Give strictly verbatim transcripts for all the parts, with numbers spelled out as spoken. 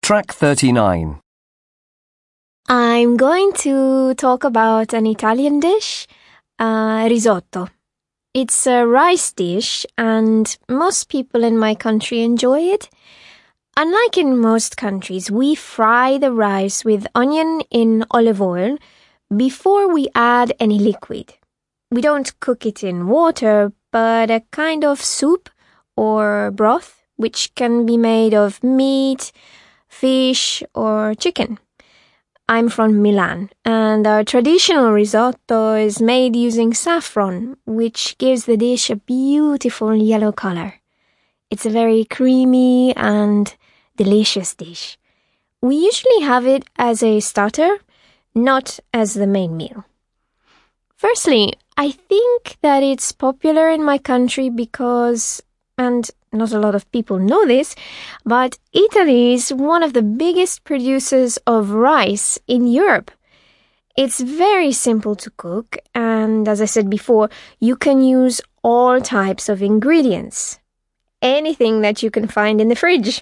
Track thirty-nine. I'm going to talk about an Italian dish, uh, risotto. It's a rice dish and most people in my country enjoy it. Unlike in most countries, we fry the rice with onion in olive oil before we add any liquid. We don't cook it in water, but a kind of soup or broth, which can be made of meat, fish, or chicken. I'm from Milan, and our traditional risotto is made using saffron, which gives the dish a beautiful yellow color. It's a very creamy and delicious dish. We usually have it as a starter, not as the main meal. Firstly, I think that it's popular in my country because, and not a lot of people know this, but Italy is one of the biggest producers of rice in Europe. It's very simple to cook, and as I said before, you can use all types of ingredients. Anything that you can find in the fridge.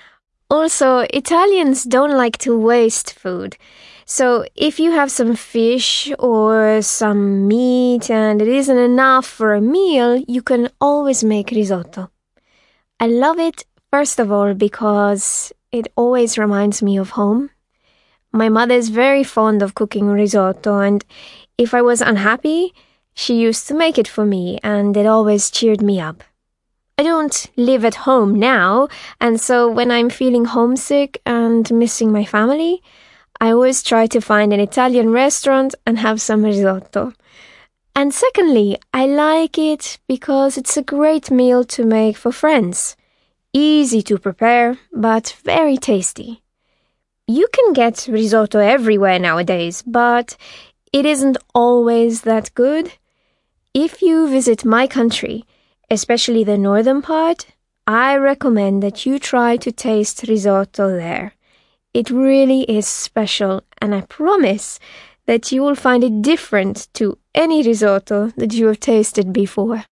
Also, Italians don't like to waste food. So if you have some fish or some meat and it isn't enough for a meal, you can always make risotto. I love it, first of all, because it always reminds me of home. My mother is very fond of cooking risotto, and if I was unhappy, she used to make it for me, and it always cheered me up. I don't live at home now, and so when I'm feeling homesick and missing my family, I always try to find an Italian restaurant and have some risotto. And secondly, I like it because it's a great meal to make for friends. Easy to prepare, but very tasty. You can get risotto everywhere nowadays, but it isn't always that good. If you visit my country, especially the northern part, I recommend that you try to taste risotto there. It really is special, and I promise that you will find it different to any risotto that you have tasted before.